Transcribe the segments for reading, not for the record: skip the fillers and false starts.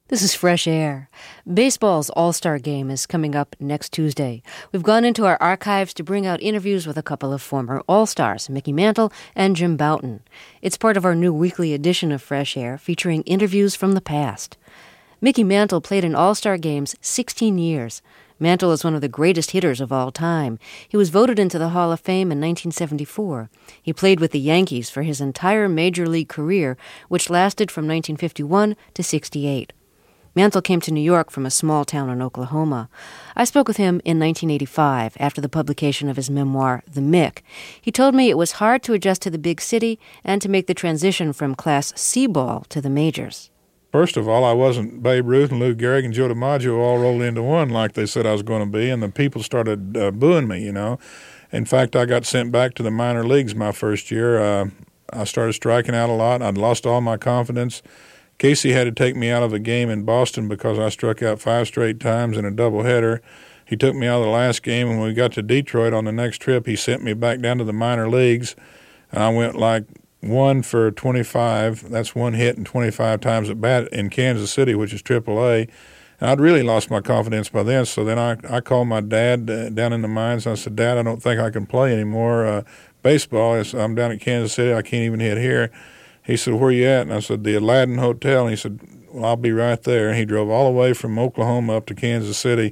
This is Fresh Air. Baseball's All-Star Game is coming up next Tuesday. We've gone into our archives to bring out interviews with a couple of former All-Stars, Mickey Mantle and Jim Bouton. It's part of our new weekly edition of Fresh Air, featuring interviews from the past. Mickey Mantle played in All-Star games 16 years. Mantle is one of the greatest hitters of all time. He was voted into the Hall of Fame in 1974. He played with the Yankees for his entire major league career, which lasted from 1951 to 68. Mantle came to New York from a small town in Oklahoma. I spoke with him in 1985 after the publication of his memoir, The Mick. He told me it was hard to adjust to the big city and to make the transition from Class C ball to the majors. First of all, I wasn't Babe Ruth and Lou Gehrig and Joe DiMaggio all rolled into one like they said I was going to be, and the people started booing me, you know. In fact, I got sent back to the minor leagues my first year. I started striking out a lot. I'd lost all my confidence. Casey had to take me out of a game in Boston because I struck out 5 straight times in a doubleheader. He took me out of the last game, and when we got to Detroit on the next trip, he sent me back down to the minor leagues, and I went like 1 for 25. That's 1 hit and 25 times at bat in Kansas City, which is AAA. And I'd really lost my confidence by then, so then I called my dad down in the mines, and I said, Dad, I don't think I can play anymore baseball. I'm down at Kansas City. I can't even hit here. He said, where you at? And I said, the Aladdin Hotel. And he said, well, I'll be right there. And he drove all the way from Oklahoma up to Kansas City.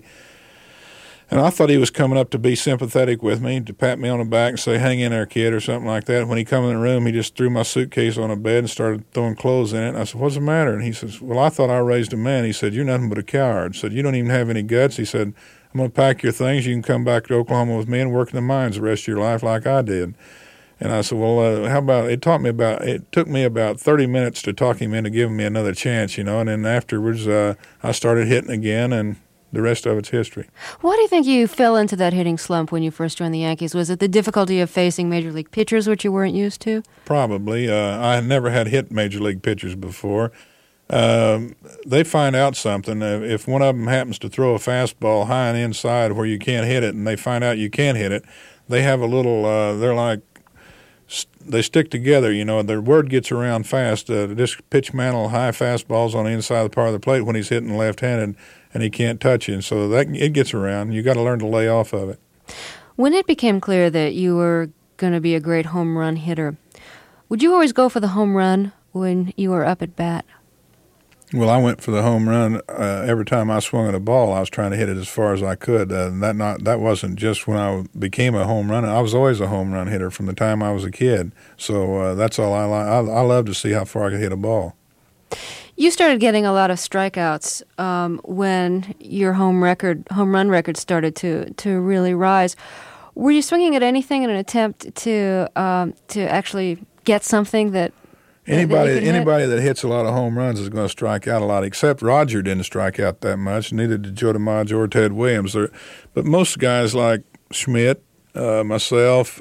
And I thought he was coming up to be sympathetic with me, to pat me on the back and say, hang in there, kid, or something like that. When he come in the room, he just threw my suitcase on a bed and started throwing clothes in it. And I said, what's the matter? And he says, well, I thought I raised a man. He said, you're nothing but a coward. He said, you don't even have any guts. He said, I'm going to pack your things. You can come back to Oklahoma with me and work in the mines the rest of your life like I did. And I said, well, how about, it took me about 30 minutes to talk him into giving me another chance, you know, and then afterwards I started hitting again, and the rest of it's history. Why do you think you fell into that hitting slump when you first joined the Yankees? Was it the difficulty of facing major league pitchers, which you weren't used to? Probably. I had never had hit major league pitchers before. They find out something. If one of them happens to throw a fastball high and inside where you can't hit it, and they find out you can't hit it, they have a little, they stick together, you know. Their word gets around fast. Just pitch Mantle high fastballs on the inside of the part of the plate when he's hitting left-handed, and he can't touch you. And so it gets around. You got to learn to lay off of it. When it became clear that you were going to be a great home run hitter, would you always go for the home run when you were up at bat? Well, I went for the home run every time I swung at a ball. I was trying to hit it as far as I could. That wasn't just when I became a home runner. I was always a home run hitter from the time I was a kid. So that's all I like. I love to see how far I could hit a ball. You started getting a lot of strikeouts when your home run record started to really rise. Were you swinging at anything in an attempt to actually get something that? Anybody that hits a lot of home runs is going to strike out a lot, except Roger didn't strike out that much, neither did Joe DiMaggio or Ted Williams. But most guys like Schmidt, myself,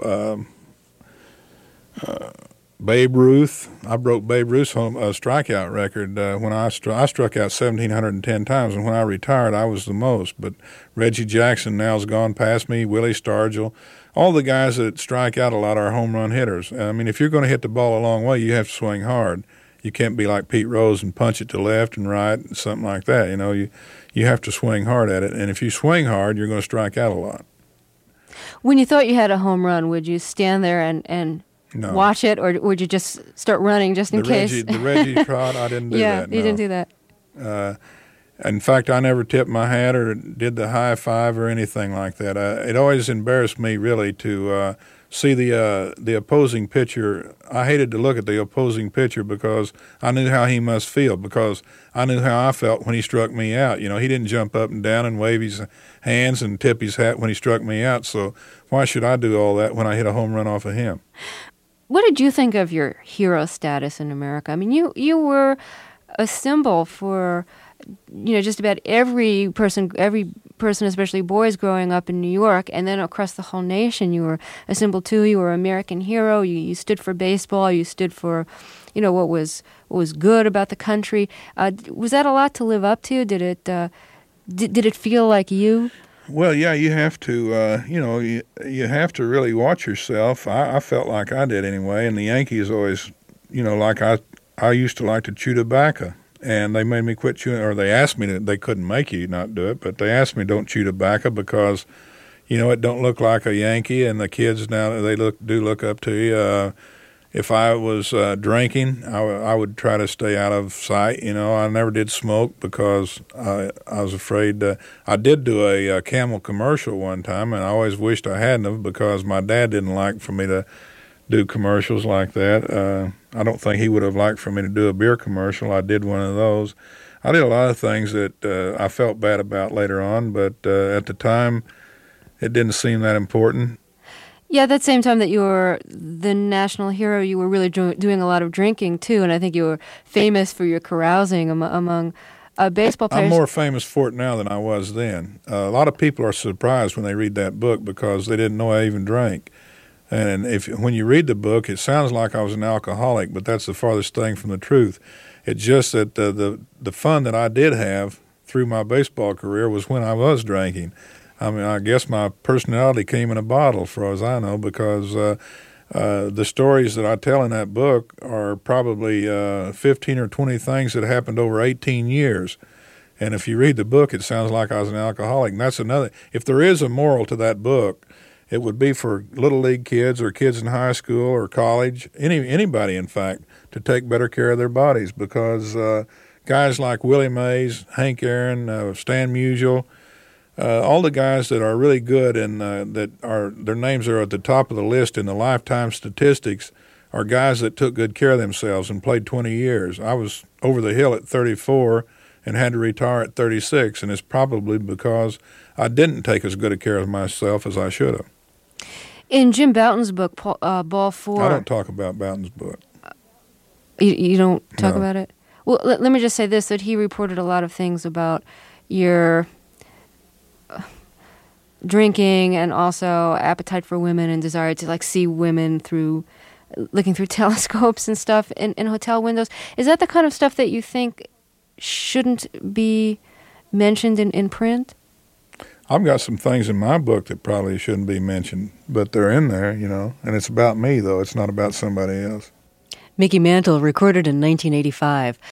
Babe Ruth. I broke Babe Ruth's strikeout record when I struck out 1,710 times, and when I retired, I was the most. But Reggie Jackson now's gone past me, Willie Stargell. All the guys that strike out a lot are home run hitters. I mean, if you're going to hit the ball a long way, you have to swing hard. You can't be like Pete Rose and punch it to left and right and something like that. You know, you have to swing hard at it. And if you swing hard, you're going to strike out a lot. When you thought you had a home run, would you stand there and no. watch it, or would you just start running just in case? The Reggie trot, I didn't do that. Yeah, you didn't do that. In fact, I never tipped my hat or did the high five or anything like that. It always embarrassed me, really, to see the opposing pitcher. I hated to look at the opposing pitcher because I knew how he must feel, because I knew how I felt when he struck me out. You know, he didn't jump up and down and wave his hands and tip his hat when he struck me out, so why should I do all that when I hit a home run off of him? What did you think of your hero status in America? I mean, you were a symbol for, you know, just about every person, especially boys growing up in New York, and then across the whole nation. You were a symbol too. You were an American hero. You stood for baseball. You stood for, you know, what was good about the country. Was that a lot to live up to? Did it feel like you? Well, yeah, you have to, you have to really watch yourself. I felt like I did anyway, and the Yankees always, you know, like I used to like to chew tobacco. and they made me quit chewing, or they asked me to. They couldn't make you not do it, but they asked me don't chew tobacco because, it don't look like a Yankee, and the kids now they do look up to you. If I was drinking, I would try to stay out of sight. I never did smoke because I was afraid. I did do a Camel commercial one time, and I always wished I hadn't have because my dad didn't like for me to do commercials like that. I don't think he would have liked for me to do a beer commercial. I did one of those. I did a lot of things that I felt bad about later on, but at the time, it didn't seem that important. Yeah, that same time that you were the national hero, you were really doing a lot of drinking, too, and I think you were famous for your carousing among baseball players. I'm more famous for it now than I was then. A lot of people are surprised when they read that book because they didn't know I even drank. And when you read the book, it sounds like I was an alcoholic, but that's the farthest thing from the truth. It's just that the fun that I did have through my baseball career was when I was drinking. I mean, I guess my personality came in a bottle, for as I know, because the stories that I tell in that book are probably 15 or 20 things that happened over 18 years. And if you read the book, it sounds like I was an alcoholic. And that's another. If there is a moral to that book, it would be for little league kids or kids in high school or college, anybody, in fact, to take better care of their bodies because guys like Willie Mays, Hank Aaron, Stan Musial, all the guys that are really good and their names are at the top of the list in the lifetime statistics are guys that took good care of themselves and played 20 years. I was over the hill at 34 and had to retire at 36, and it's probably because I didn't take as good a care of myself as I should have. In Jim Bouton's book, Ball 4... I don't talk about Bouton's book. You don't talk No. about it? Well, let me just say this, that he reported a lot of things about your drinking and also appetite for women and desire to see women looking through telescopes and stuff in hotel windows. Is that the kind of stuff that you think shouldn't be mentioned in print? I've got some things in my book that probably shouldn't be mentioned, but they're in there, and it's about me, though. It's not about somebody else. Mickey Mantle recorded in 1985.